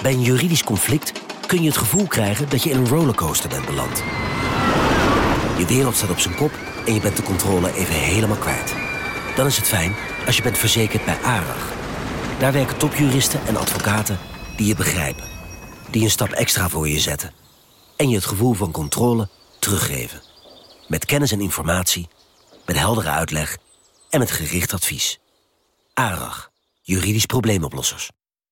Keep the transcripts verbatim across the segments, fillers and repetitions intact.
Bij een juridisch conflict kun je het gevoel krijgen dat je in een rollercoaster bent beland. Je wereld staat op zijn kop en je bent de controle even helemaal kwijt. Dan is het fijn als je bent verzekerd bij ARAG. Daar werken topjuristen en advocaten die je begrijpen. Die een stap extra voor je zetten. En je het gevoel van controle teruggeven. Met kennis en informatie, met heldere uitleg en met gericht advies. ARAG, juridisch probleemoplossers.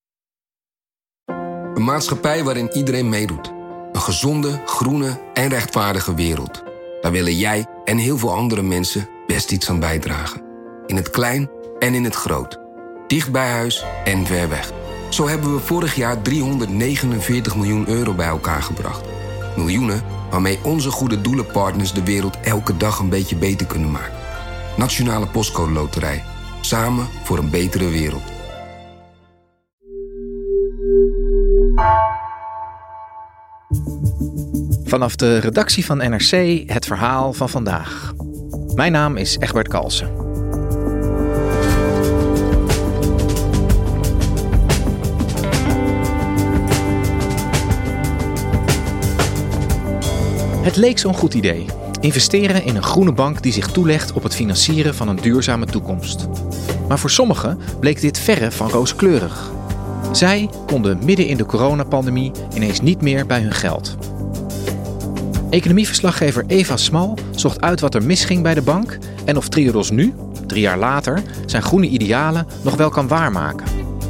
Een maatschappij waarin iedereen meedoet. Een gezonde, groene en rechtvaardige wereld. Daar willen jij en heel veel andere mensen best iets aan bijdragen. In het klein en in het groot. Dicht bij huis en ver weg. Zo hebben we vorig jaar driehonderdnegenenveertig miljoen euro bij elkaar gebracht. Miljoenen waarmee onze goede doelenpartners de wereld elke dag een beetje beter kunnen maken. Nationale Postcode Loterij. Samen voor een betere wereld. Vanaf de redactie van N R C het verhaal van vandaag. Mijn naam is Egbert Kalsen. Het leek zo'n goed idee. Investeren in een groene bank die zich toelegt op het financieren van een duurzame toekomst. Maar voor sommigen bleek dit verre van rooskleurig. Zij konden midden in de coronapandemie ineens niet meer bij hun geld. Economieverslaggever Eva Smal zocht uit wat er misging bij de bank en of Triodos nu, drie jaar later, zijn groene idealen nog wel kan waarmaken.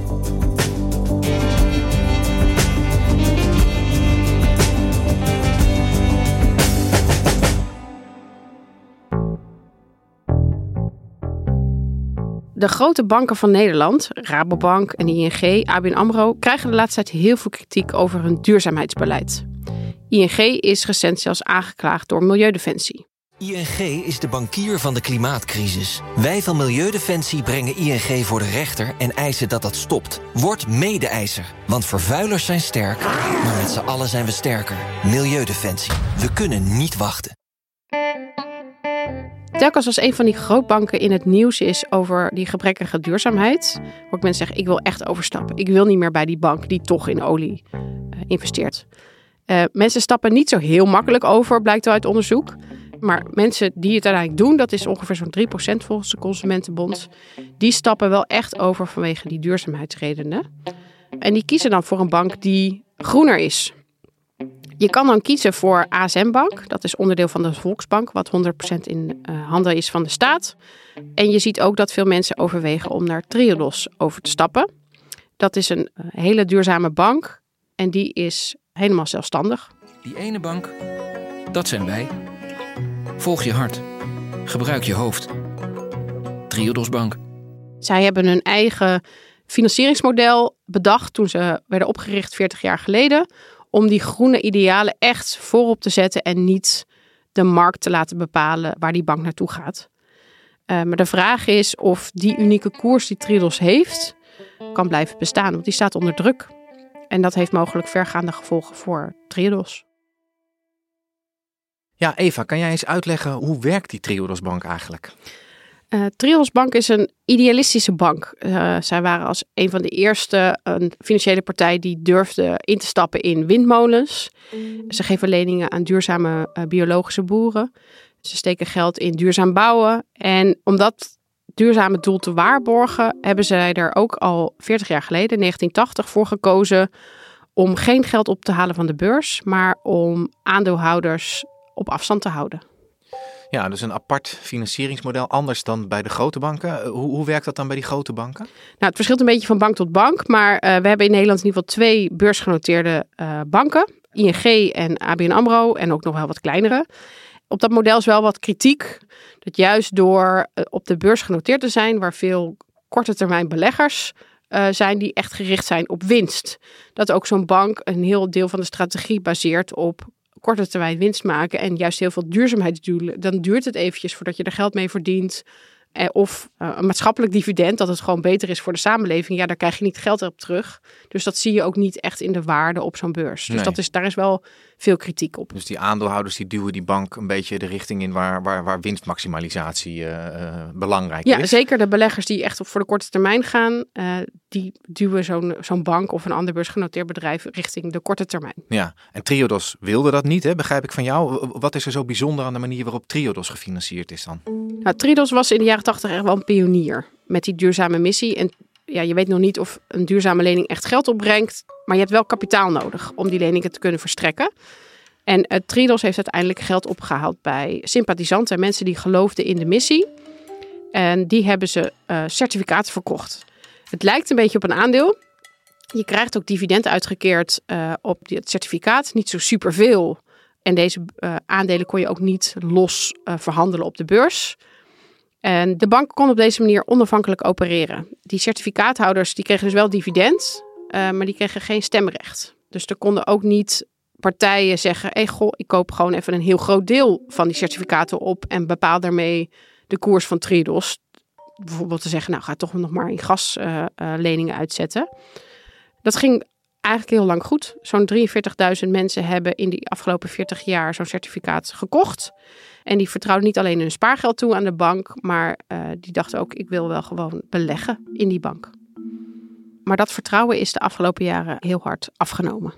De grote banken van Nederland, Rabobank en I N G, A B N AMRO, krijgen de laatste tijd heel veel kritiek over hun duurzaamheidsbeleid. I N G is recent zelfs aangeklaagd door Milieudefensie. I N G is de bankier van de klimaatcrisis. Wij van Milieudefensie brengen I N G voor de rechter en eisen dat dat stopt. Word mede-eiser, want vervuilers zijn sterk, maar met z'n allen zijn we sterker. Milieudefensie. We kunnen niet wachten. Telkens als een van die grootbanken in het nieuws is over die gebrekkige duurzaamheid, hoort mensen zeggen, ik wil echt overstappen. Ik wil niet meer bij die bank die toch in olie uh, investeert. Uh, mensen stappen niet zo heel makkelijk over, blijkt uit onderzoek. Maar mensen die het uiteindelijk doen, dat is ongeveer zo'n drie procent volgens de Consumentenbond, die stappen wel echt over vanwege die duurzaamheidsredenen. En die kiezen dan voor een bank die groener is. Je kan dan kiezen voor A S M-bank. Dat is onderdeel van de Volksbank, wat honderd procent in uh, handen is van de staat. En je ziet ook dat veel mensen overwegen om naar Triodos over te stappen. Dat is een uh, hele duurzame bank en die is helemaal zelfstandig. Die ene bank, dat zijn wij. Volg je hart. Gebruik je hoofd. Triodos Bank. Zij hebben hun eigen financieringsmodel bedacht toen ze werden opgericht veertig jaar geleden, om die groene idealen echt voorop te zetten en niet de markt te laten bepalen waar die bank naartoe gaat. Uh, maar de vraag is of die unieke koers die Triodos heeft, kan blijven bestaan. Want die staat onder druk. En dat heeft mogelijk vergaande gevolgen voor Triodos. Ja, Eva, kan jij eens uitleggen hoe werkt die Triodos Bank eigenlijk? Uh, Triodos Bank is een idealistische bank. Uh, zij waren als een van de eerste een financiële partij die durfde in te stappen in windmolens. Mm. Ze geven leningen aan duurzame uh, biologische boeren. Ze steken geld in duurzaam bouwen. En om dat duurzame doel te waarborgen, hebben zij er ook al veertig jaar geleden, negentien tachtig, voor gekozen om geen geld op te halen van de beurs, maar om aandeelhouders op afstand te houden. Ja, dus een apart financieringsmodel, anders dan bij de grote banken. Hoe, hoe werkt dat dan bij die grote banken? Nou, het verschilt een beetje van bank tot bank, maar uh, we hebben in Nederland in ieder geval twee beursgenoteerde uh, banken. I N G en A B N AMRO en ook nog wel wat kleinere. Op dat model is wel wat kritiek. Dat juist door uh, op de beurs genoteerd te zijn, waar veel korte termijn beleggers uh, zijn die echt gericht zijn op winst. Dat ook zo'n bank een heel deel van de strategie baseert op korte termijn winst maken en juist heel veel duurzaamheidsdoelen. Dan duurt het eventjes voordat je er geld mee verdient. Eh, of uh, een maatschappelijk dividend, dat het gewoon beter is voor de samenleving. Ja, daar krijg je niet geld op terug. Dus dat zie je ook niet echt in de waarde op zo'n beurs. Dus nee. dat is, daar is wel veel kritiek op. Dus die aandeelhouders die duwen die bank een beetje de richting in waar, waar, waar winstmaximalisatie uh, uh, belangrijk ja, is. Ja, zeker de beleggers die echt op voor de korte termijn gaan, uh, die duwen zo'n, zo'n bank of een ander beursgenoteerd bedrijf richting de korte termijn. Ja, en Triodos wilde dat niet, hè? Begrijp ik van jou. Wat is er zo bijzonder aan de manier waarop Triodos gefinancierd is dan? Nou, Triodos was in de jaren tachtig echt wel een pionier met die duurzame missie. En ja, je weet nog niet of een duurzame lening echt geld opbrengt, maar je hebt wel kapitaal nodig om die leningen te kunnen verstrekken. En uh, Triodos heeft uiteindelijk geld opgehaald bij sympathisanten en mensen die geloofden in de missie. En die hebben ze uh, certificaten verkocht. Het lijkt een beetje op een aandeel. Je krijgt ook dividend uitgekeerd uh, op het certificaat. Niet zo superveel. En deze uh, aandelen kon je ook niet los uh, verhandelen op de beurs. En de bank kon op deze manier onafhankelijk opereren. Die certificaathouders die kregen dus wel dividend, uh, maar die kregen geen stemrecht. Dus er konden ook niet partijen zeggen, hey, goh, ik koop gewoon even een heel groot deel van die certificaten op en bepaal daarmee de koers van Triodos. Bijvoorbeeld te zeggen, nou ga toch nog maar in gasleningen uh, uh, uitzetten. Dat ging eigenlijk heel lang goed. Zo'n drieënveertigduizend mensen hebben in die afgelopen veertig jaar zo'n certificaat gekocht. En die vertrouwden niet alleen hun spaargeld toe aan de bank, maar uh, die dachten ook, ik wil wel gewoon beleggen in die bank. Maar dat vertrouwen is de afgelopen jaren heel hard afgenomen.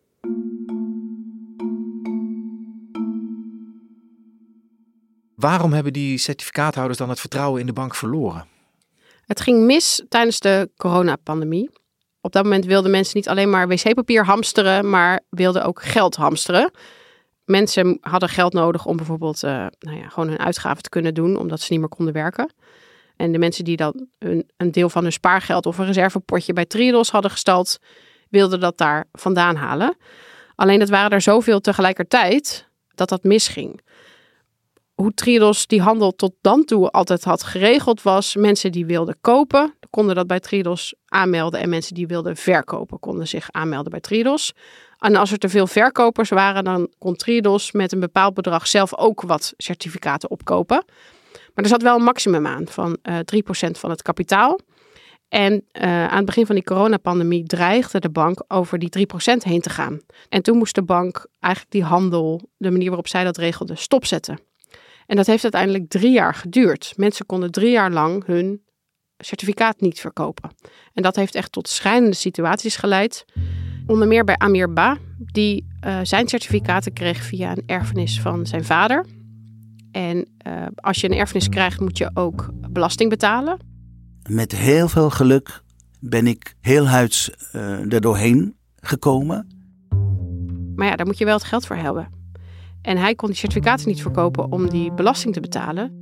Waarom hebben die certificaathouders dan het vertrouwen in de bank verloren? Het ging mis tijdens de coronapandemie. Op dat moment wilden mensen niet alleen maar wc-papier hamsteren, maar wilden ook geld hamsteren. Mensen hadden geld nodig om bijvoorbeeld uh, nou ja, gewoon hun uitgaven te kunnen doen, omdat ze niet meer konden werken. En de mensen die dan een, een deel van hun spaargeld of een reservepotje bij Triodos hadden gestald, wilden dat daar vandaan halen. Alleen dat waren er zoveel tegelijkertijd dat dat misging. Hoe Triodos die handel tot dan toe altijd had geregeld was, mensen die wilden kopen, konden dat bij Triodos aanmelden. En mensen die wilden verkopen, konden zich aanmelden bij Triodos. En als er te veel verkopers waren, dan kon Triodos met een bepaald bedrag zelf ook wat certificaten opkopen. Maar er zat wel een maximum aan van uh, drie procent van het kapitaal. En uh, aan het begin van die coronapandemie dreigde de bank over die drie procent heen te gaan. En toen moest de bank eigenlijk die handel, de manier waarop zij dat regelde, stopzetten. En dat heeft uiteindelijk drie jaar geduurd. Mensen konden drie jaar lang hun certificaat niet verkopen. En dat heeft echt tot schrijnende situaties geleid. Onder meer bij Amir Ba, die uh, zijn certificaten kreeg via een erfenis van zijn vader. En uh, als je een erfenis krijgt, moet je ook belasting betalen. Met heel veel geluk ben ik heel huids uh, er doorheen gekomen. Maar ja, daar moet je wel het geld voor hebben. En hij kon die certificaten niet verkopen om die belasting te betalen.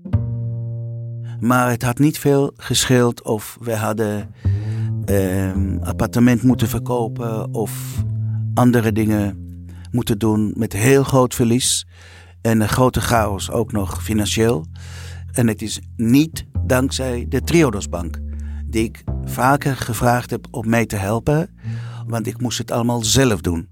Maar het had niet veel gescheeld of we hadden een uh, appartement moeten verkopen of andere dingen moeten doen met heel groot verlies. En een grote chaos ook nog financieel. En het is niet dankzij de Triodos Bank, die ik vaker gevraagd heb om mij te helpen, want ik moest het allemaal zelf doen.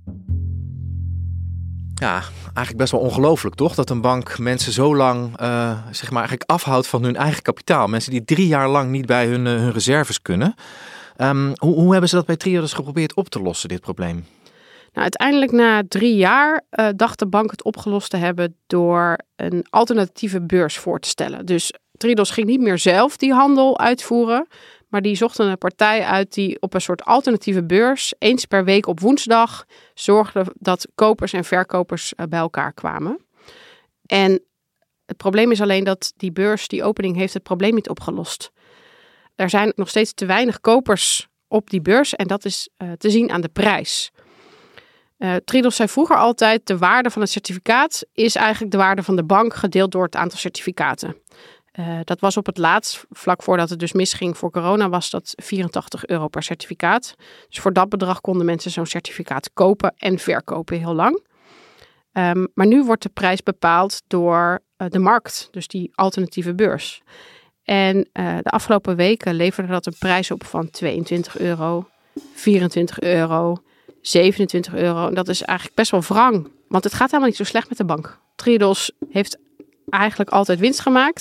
Ja, eigenlijk best wel ongelooflijk toch? Dat een bank mensen zo lang uh, zeg maar eigenlijk afhoudt van hun eigen kapitaal. Mensen die drie jaar lang niet bij hun, uh, hun reserves kunnen. Um, hoe, hoe hebben ze dat bij Triodos geprobeerd op te lossen, dit probleem? Nou, uiteindelijk na drie jaar uh, dacht de bank het opgelost te hebben door een alternatieve beurs voor te stellen. Dus Triodos ging niet meer zelf die handel uitvoeren, maar die zochten een partij uit die op een soort alternatieve beurs eens per week op woensdag zorgde dat kopers en verkopers uh, bij elkaar kwamen. En het probleem is alleen dat die beurs, die opening, heeft het probleem niet opgelost. Er zijn nog steeds te weinig kopers op die beurs en dat is uh, te zien aan de prijs. Uh, Triodos zei vroeger altijd, de waarde van het certificaat is eigenlijk de waarde van de bank gedeeld door het aantal certificaten. Uh, dat was op het laatst, vlak voordat het dus misging voor corona, was dat vierentachtig euro per certificaat. Dus voor dat bedrag konden mensen zo'n certificaat kopen en verkopen heel lang. Um, maar nu wordt de prijs bepaald door uh, de markt, dus die alternatieve beurs. En uh, de afgelopen weken leverde dat een prijs op van tweeëntwintig euro, vierentwintig euro, zevenentwintig euro. En dat is eigenlijk best wel wrang, want het gaat helemaal niet zo slecht met de bank. Triodos heeft eigenlijk altijd winst gemaakt.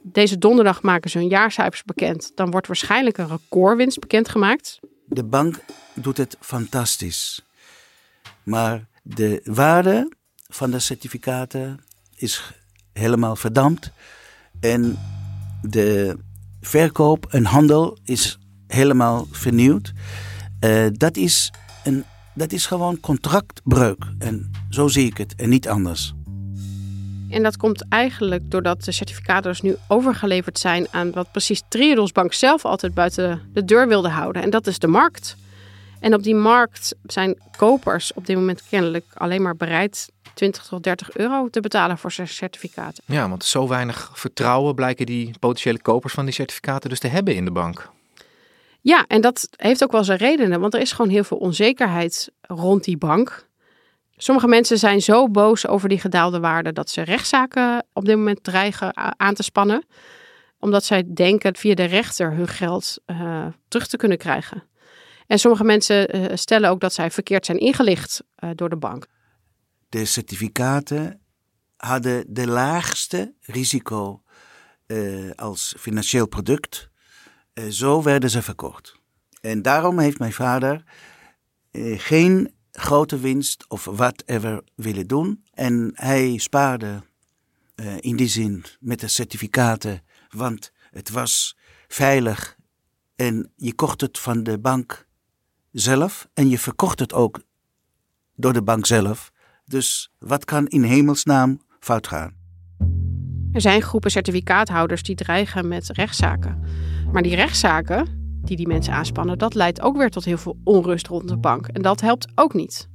Deze donderdag maken ze hun jaarcijfers bekend. Dan wordt waarschijnlijk een recordwinst bekendgemaakt. De bank doet het fantastisch. Maar de waarde van de certificaten is helemaal verdampt. En de verkoop en handel is helemaal vernieuwd. Uh, dat is een, dat is gewoon contractbreuk. En zo zie ik het en niet anders. En dat komt eigenlijk doordat de certificaten dus nu overgeleverd zijn aan wat precies Triodos Bank zelf altijd buiten de deur wilde houden. En dat is de markt. En op die markt zijn kopers op dit moment kennelijk alleen maar bereid twintig tot dertig euro te betalen voor zijn certificaten. Ja, want zo weinig vertrouwen blijken die potentiële kopers van die certificaten dus te hebben in de bank. Ja, en dat heeft ook wel zijn redenen, want er is gewoon heel veel onzekerheid rond die bank. Sommige mensen zijn zo boos over die gedaalde waarde dat ze rechtszaken op dit moment dreigen aan te spannen. Omdat zij denken via de rechter hun geld uh, terug te kunnen krijgen. En sommige mensen uh, stellen ook dat zij verkeerd zijn ingelicht uh, door de bank. De certificaten hadden de laagste risico uh, als financieel product. Uh, zo werden ze verkocht. En daarom heeft mijn vader uh, geen grote winst of whatever willen doen. En hij spaarde uh, in die zin met de certificaten, want het was veilig. En je kocht het van de bank zelf en je verkocht het ook door de bank zelf. Dus wat kan in hemelsnaam fout gaan? Er zijn groepen certificaathouders die dreigen met rechtszaken. Maar die rechtszaken die die mensen aanspannen, dat leidt ook weer tot heel veel onrust rond de bank. En dat helpt ook niet.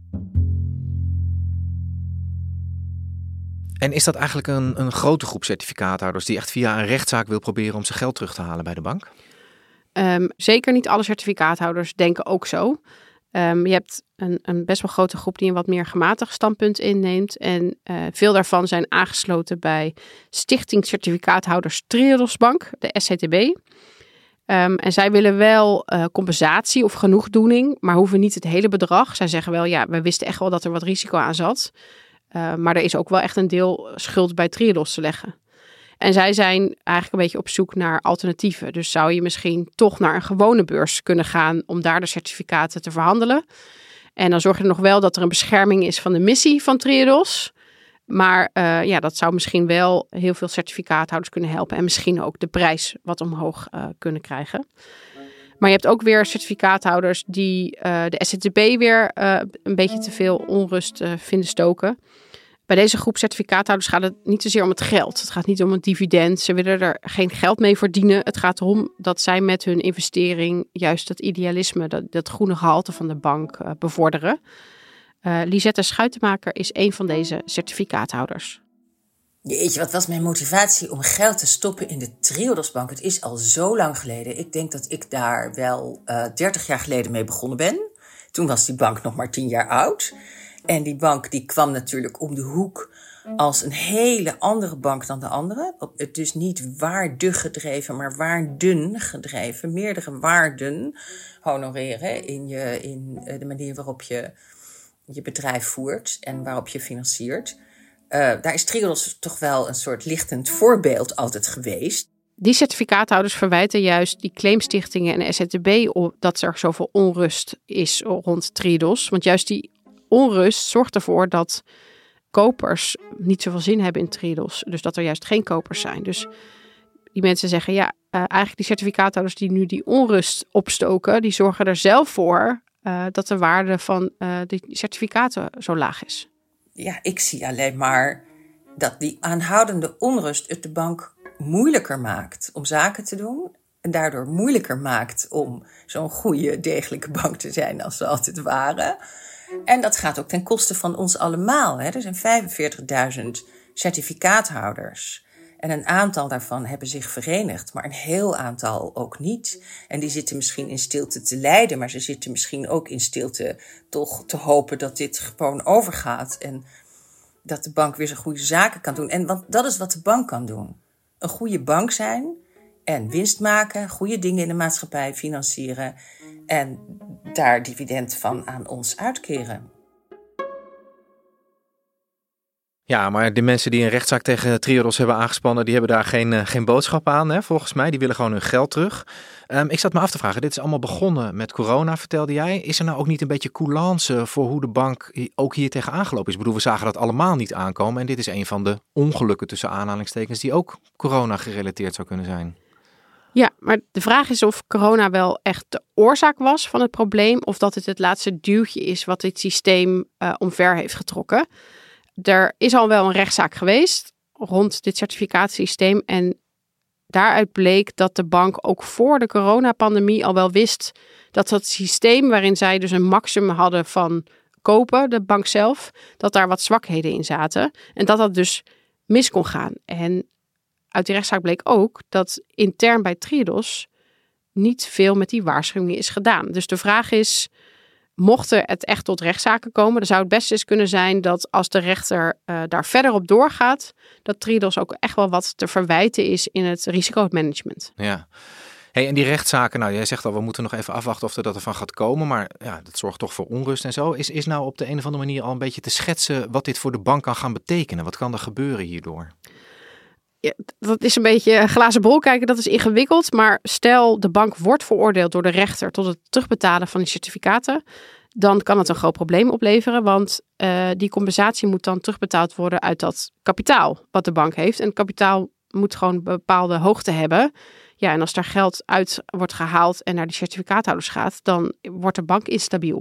En is dat eigenlijk een, een grote groep certificaathouders die echt via een rechtszaak wil proberen om zijn geld terug te halen bij de bank? Um, zeker niet alle certificaathouders denken ook zo. Um, je hebt een, een best wel grote groep die een wat meer gematigd standpunt inneemt. En uh, veel daarvan zijn aangesloten bij Stichting Certificaathouders Triodos Bank, de S C T B. Um, en zij willen wel uh, compensatie of genoegdoening, maar hoeven niet het hele bedrag. Zij zeggen wel, ja, we wisten echt wel dat er wat risico aan zat. Uh, maar er is ook wel echt een deel schuld bij Triodos te leggen. En zij zijn eigenlijk een beetje op zoek naar alternatieven. Dus zou je misschien toch naar een gewone beurs kunnen gaan om daar de certificaten te verhandelen. En dan zorg je er nog wel dat er een bescherming is van de missie van Triodos. Maar uh, ja, dat zou misschien wel heel veel certificaathouders kunnen helpen. En misschien ook de prijs wat omhoog uh, kunnen krijgen. Maar je hebt ook weer certificaathouders die uh, de S C T B weer uh, een beetje te veel onrust uh, vinden stoken. Bij deze groep certificaathouders gaat het niet zozeer om het geld. Het gaat niet om het dividend. Ze willen er geen geld mee verdienen. Het gaat erom dat zij met hun investering juist dat idealisme, dat, dat groene gehalte van de bank uh, bevorderen. Uh, Lisette Schuitenmaker is een van deze certificaathouders. Jeetje, wat was mijn motivatie om geld te stoppen in de Triodos Bank? Het is al zo lang geleden. Ik denk dat ik daar wel uh, dertig jaar geleden mee begonnen ben. Toen was die bank nog maar tien jaar oud. En die bank die kwam natuurlijk om de hoek als een hele andere bank dan de andere. Het is niet waardegedreven, maar waarden gedreven. Meerdere waarden honoreren in, je, in de manier waarop je je bedrijf voert en waarop je financiert. Uh, daar is Triodos toch wel een soort lichtend voorbeeld altijd geweest. Die certificaathouders verwijten juist die claimstichtingen en de S C T B op dat er zoveel onrust is rond Triodos. Want juist die onrust zorgt ervoor dat kopers niet zoveel zin hebben in Triodos. Dus dat er juist geen kopers zijn. Dus die mensen zeggen, ja, uh, eigenlijk die certificaathouders die nu die onrust opstoken, die zorgen er zelf voor uh, dat de waarde van uh, die certificaten zo laag is. Ja, ik zie alleen maar dat die aanhoudende onrust het de bank moeilijker maakt om zaken te doen. En daardoor moeilijker maakt om zo'n goede, degelijke bank te zijn als ze altijd waren. En dat gaat ook ten koste van ons allemaal. Hè. Er zijn vijfenveertigduizend certificaathouders. En een aantal daarvan hebben zich verenigd, maar een heel aantal ook niet. En die zitten misschien in stilte te lijden, maar ze zitten misschien ook in stilte toch te hopen dat dit gewoon overgaat. En dat de bank weer zijn goede zaken kan doen. En want dat is wat de bank kan doen. Een goede bank zijn en winst maken, goede dingen in de maatschappij financieren en daar dividend van aan ons uitkeren. Ja, maar de mensen die een rechtszaak tegen Triodos hebben aangespannen, die hebben daar geen, uh, geen boodschap aan, hè, volgens mij. Die willen gewoon hun geld terug. Um, ik zat me af te vragen, dit is allemaal begonnen met corona, vertelde jij. Is er nou ook niet een beetje coulance voor hoe de bank ook hier tegen aangelopen is? Ik bedoel, we zagen dat allemaal niet aankomen. En dit is een van de ongelukken tussen aanhalingstekens die ook corona gerelateerd zou kunnen zijn. Ja, maar de vraag is of corona wel echt de oorzaak was van het probleem, of dat het het laatste duwtje is wat dit systeem uh, omver heeft getrokken. Er is al wel een rechtszaak geweest rond dit certificatiesysteem en daaruit bleek dat de bank ook voor de coronapandemie al wel wist dat dat systeem waarin zij dus een maximum hadden van kopen, de bank zelf, dat daar wat zwakheden in zaten en dat dat dus mis kon gaan. En uit die rechtszaak bleek ook dat intern bij Triodos niet veel met die waarschuwingen is gedaan. Dus de vraag is, mocht er het echt tot rechtszaken komen, dan zou het best eens kunnen zijn dat als de rechter uh, daar verder op doorgaat, dat Triodos ook echt wel wat te verwijten is in het risicomanagement. Ja. Hey, en die rechtszaken, nou jij zegt al, we moeten nog even afwachten of er dat ervan gaat komen, maar ja, dat zorgt toch voor onrust en zo. Is, is nou op de een of andere manier al een beetje te schetsen wat dit voor de bank kan gaan betekenen? Wat kan er gebeuren hierdoor? Ja, dat is een beetje glazen bol kijken, dat is ingewikkeld. Maar stel de bank wordt veroordeeld door de rechter tot het terugbetalen van die certificaten, dan kan het een groot probleem opleveren. Want uh, die compensatie moet dan terugbetaald worden uit dat kapitaal wat de bank heeft. En het kapitaal moet gewoon een bepaalde hoogte hebben. Ja, en als daar geld uit wordt gehaald en naar de certificaathouders gaat, dan wordt de bank instabiel.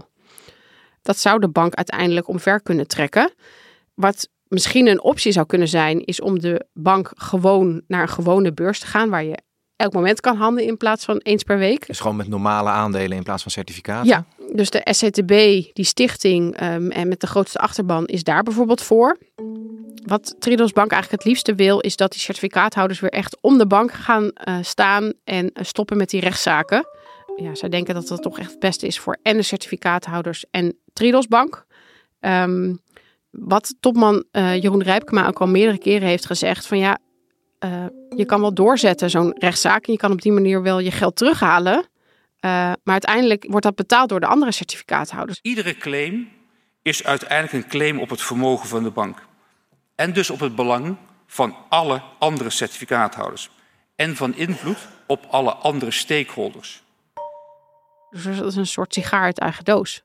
Dat zou de bank uiteindelijk omver kunnen trekken. Wat misschien een optie zou kunnen zijn, is om de bank gewoon naar een gewone beurs te gaan, waar je elk moment kan handelen in plaats van eens per week. Dus gewoon met normale aandelen in plaats van certificaten? Ja, dus de S C T B, die stichting um, en met de grootste achterban, is daar bijvoorbeeld voor. Wat Triodos Bank eigenlijk het liefste wil, is dat die certificaathouders weer echt om de bank gaan uh, staan en uh, stoppen met die rechtszaken. Ja, zij denken dat dat toch echt het beste is voor en de certificaathouders en Triodos Bank. Um, Wat topman uh, Jeroen Rijpkema ook al meerdere keren heeft gezegd, van ja, uh, je kan wel doorzetten zo'n rechtszaak en je kan op die manier wel je geld terughalen. Uh, maar uiteindelijk wordt dat betaald door de andere certificaathouders. Iedere claim is uiteindelijk een claim op het vermogen van de bank. En dus op het belang van alle andere certificaathouders. En van invloed op alle andere stakeholders. Dus dat is een soort sigaar uit eigen doos.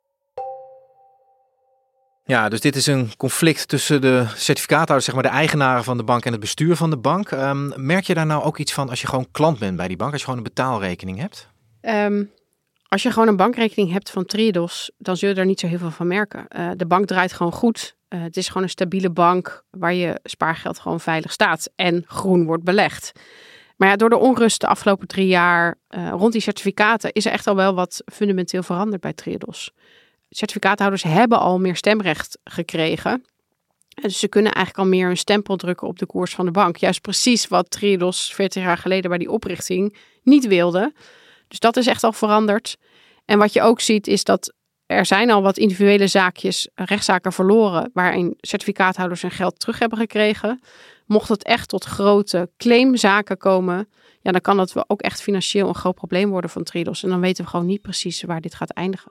Ja, dus dit is een conflict tussen de certificaathouders, zeg maar de eigenaren van de bank en het bestuur van de bank. Um, merk je daar nou ook iets van als je gewoon klant bent bij die bank, als je gewoon een betaalrekening hebt? Um, als je gewoon een bankrekening hebt van Triodos, dan zul je er niet zo heel veel van merken. Uh, de bank draait gewoon goed. Uh, het is gewoon een stabiele bank waar je spaargeld gewoon veilig staat en groen wordt belegd. Maar ja, door de onrust de afgelopen drie jaar uh, rond die certificaten is er echt al wel wat fundamenteel veranderd bij Triodos. Certificaathouders hebben al meer stemrecht gekregen. En dus ze kunnen eigenlijk al meer een stempel drukken op de koers van de bank. Juist precies wat Triodos veertig jaar geleden bij die oprichting niet wilde. Dus dat is echt al veranderd. En wat je ook ziet is dat er zijn al wat individuele zaakjes, rechtszaken verloren, waarin certificaathouders hun geld terug hebben gekregen. Mocht het echt tot grote claimzaken komen, ja, dan kan dat ook echt financieel een groot probleem worden van Triodos. En dan weten we gewoon niet precies waar dit gaat eindigen.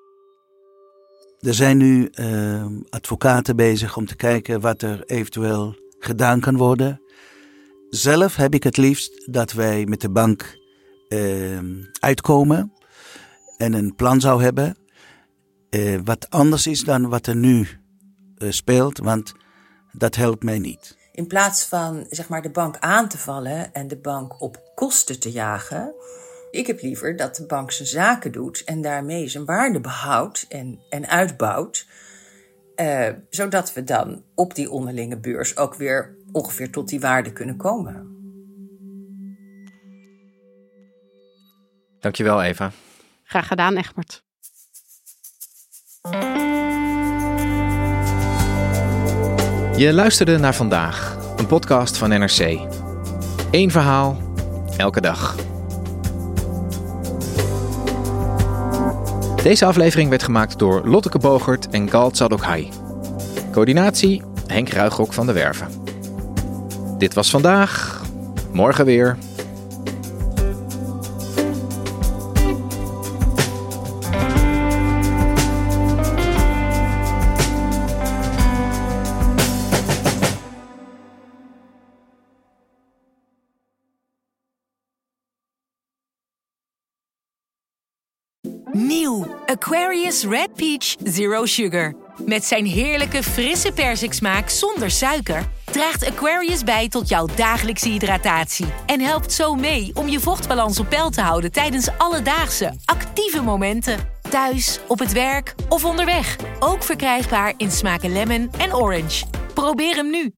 Er zijn nu uh, advocaten bezig om te kijken wat er eventueel gedaan kan worden. Zelf heb ik het liefst dat wij met de bank uh, uitkomen en een plan zou hebben. Uh, wat anders is dan wat er nu uh, speelt, want dat helpt mij niet. In plaats van zeg maar, de bank aan te vallen en de bank op kosten te jagen, ik heb liever dat de bank zijn zaken doet en daarmee zijn waarde behoudt en, en uitbouwt. Uh, zodat we dan op die onderlinge beurs ook weer ongeveer tot die waarde kunnen komen. Dankjewel, Eva. Graag gedaan, Egbert. Je luisterde naar Vandaag, een podcast van N R C. Eén verhaal, elke dag. Deze aflevering werd gemaakt door Lotteke Bogert en Gal Tsadokhai. Coördinatie Henk Ruigrok van de Werven. Dit was Vandaag, morgen weer. Nieuw Aquarius Red Peach Zero Sugar. Met zijn heerlijke frisse persiksmaak zonder suiker draagt Aquarius bij tot jouw dagelijkse hydratatie. En helpt zo mee om je vochtbalans op peil te houden tijdens alledaagse, actieve momenten. Thuis, op het werk of onderweg. Ook verkrijgbaar in smaken lemon en orange. Probeer hem nu.